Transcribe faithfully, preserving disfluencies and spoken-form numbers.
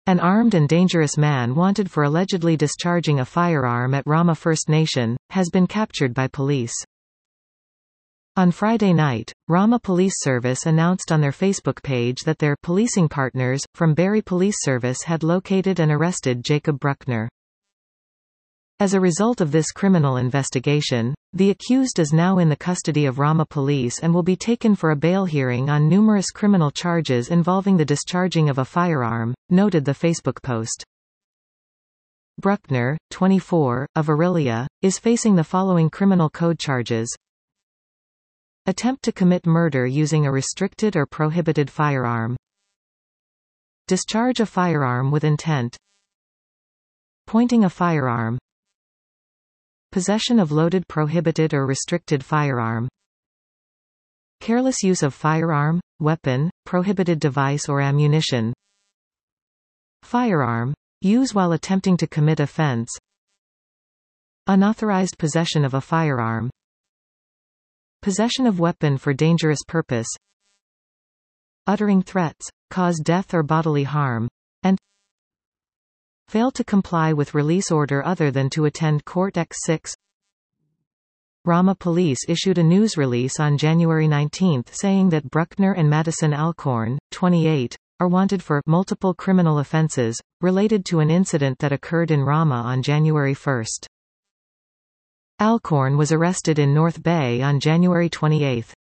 An armed and dangerous man wanted for allegedly discharging a firearm at Rama First Nation, has been captured by police. On Friday night, Rama Police Service announced on their Facebook page that their policing partners from Barrie Police Service had located and arrested Jacob Bruckner. As a result of this criminal investigation, the accused is now in the custody of Rama Police and will be taken for a bail hearing on numerous criminal charges involving the discharging of a firearm, noted the Facebook post. Bruckner, twenty-four, of Orillia, is facing the following criminal code charges: attempt to commit murder using a restricted or prohibited firearm, discharge a firearm with intent, pointing a firearm, possession of loaded prohibited or restricted firearm, careless use of firearm, weapon, prohibited device or ammunition, firearm, use while attempting to commit offense, unauthorized possession of a firearm, possession of weapon for dangerous purpose, uttering threats, cause death or bodily harm, and fail to comply with release order other than to attend court. X six Rama Police issued a news release on January nineteenth saying that Bruckner and Madison Alcorn, twenty-eight, are wanted for multiple criminal offences, related to an incident that occurred in Rama on January first. Alcorn was arrested in North Bay on January twenty-eighth.